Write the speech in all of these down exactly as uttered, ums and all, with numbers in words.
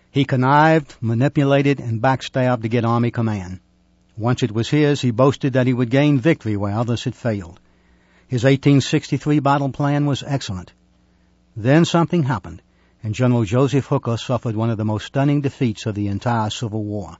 He connived, manipulated, and backstabbed to get Army command. Once it was his, he boasted that he would gain victory where others had failed. His eighteen sixty-three battle plan was excellent. Then something happened, and General Joseph Hooker suffered one of the most stunning defeats of the entire Civil War.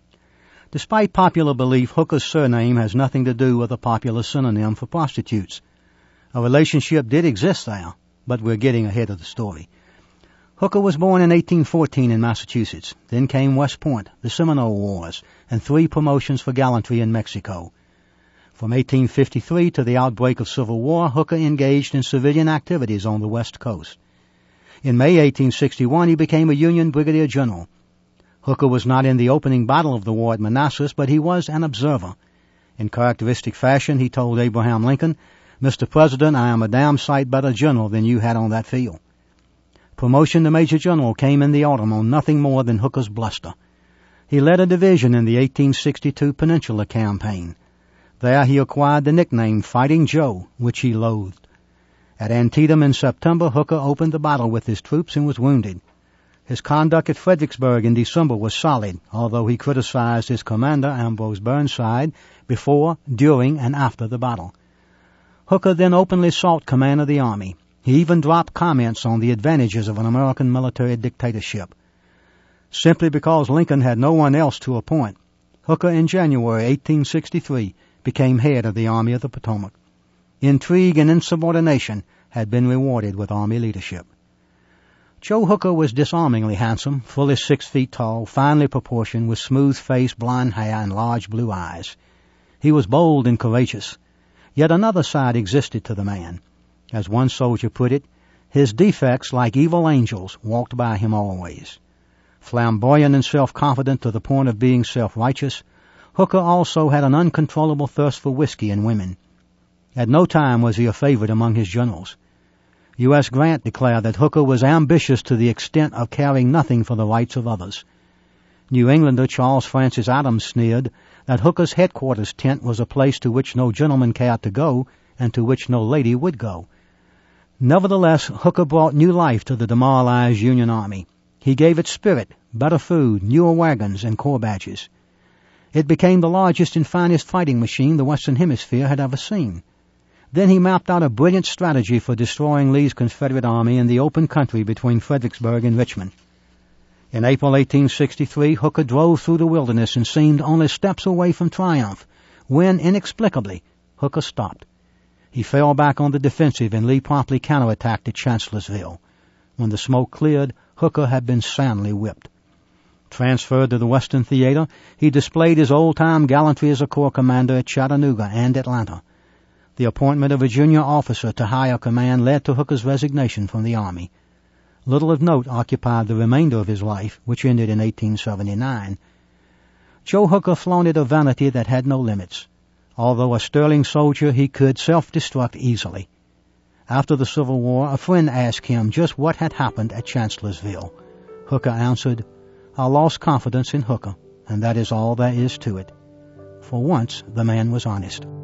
Despite popular belief, Hooker's surname has nothing to do with a popular synonym for prostitutes. A relationship did exist there, but we're getting ahead of the story. Hooker was born in eighteen fourteen in Massachusetts. Then came West Point, the Seminole Wars, and three promotions for gallantry in Mexico. From eighteen fifty-three to the outbreak of Civil War, Hooker engaged in civilian activities on the West Coast. In May eighteen sixty-one, he became a Union brigadier general. Hooker was not in the opening battle of the war at Manassas, but he was an observer. In characteristic fashion, he told Abraham Lincoln, "Mister President, I am a damn sight better general than you had on that field." Promotion to Major General came in the autumn on nothing more than Hooker's bluster. He led a division in the eighteen sixty-two Peninsula Campaign. There he acquired the nickname Fighting Joe, which he loathed. At Antietam in September, Hooker opened the battle with his troops and was wounded. His conduct at Fredericksburg in December was solid, although he criticized his commander, Ambrose Burnside, before, during, and after the battle. Hooker then openly sought command of the Army. He even dropped comments on the advantages of an American military dictatorship. Simply because Lincoln had no one else to appoint, Hooker in January eighteen sixty-three became head of the Army of the Potomac. Intrigue and insubordination had been rewarded with Army leadership. Joe Hooker was disarmingly handsome, fully six feet tall, finely proportioned, with smooth face, blond hair, and large blue eyes. He was bold and courageous. Yet another side existed to the man. As one soldier put it, his defects, like evil angels, walked by him always. Flamboyant and self-confident to the point of being self-righteous, Hooker also had an uncontrollable thirst for whiskey and women. At no time was he a favorite among his generals. U S Grant declared that Hooker was ambitious to the extent of caring nothing for the rights of others. New Englander Charles Francis Adams sneered that Hooker's headquarters tent was a place to which no gentleman cared to go and to which no lady would go. Nevertheless, Hooker brought new life to the demoralized Union Army. He gave it spirit, better food, newer wagons, and corps badges. It became the largest and finest fighting machine the Western Hemisphere had ever seen. Then he mapped out a brilliant strategy for destroying Lee's Confederate Army in the open country between Fredericksburg and Richmond. In April eighteen sixty-three, Hooker drove through the wilderness and seemed only steps away from triumph, when, inexplicably, Hooker stopped. He fell back on the defensive, and Lee promptly counterattacked at Chancellorsville. When the smoke cleared, Hooker had been soundly whipped. Transferred to the Western Theater, he displayed his old-time gallantry as a corps commander at Chattanooga and Atlanta. The appointment of a junior officer to higher command led to Hooker's resignation from the Army. Little of note occupied the remainder of his life, which ended in eighteen seventy-nine. Joe Hooker flaunted a vanity that had no limits. Although a sterling soldier, he could self-destruct easily. After the Civil War, a friend asked him just what had happened at Chancellorsville. Hooker answered, "I lost confidence in Hooker, and that is all there is to it." For once, the man was honest.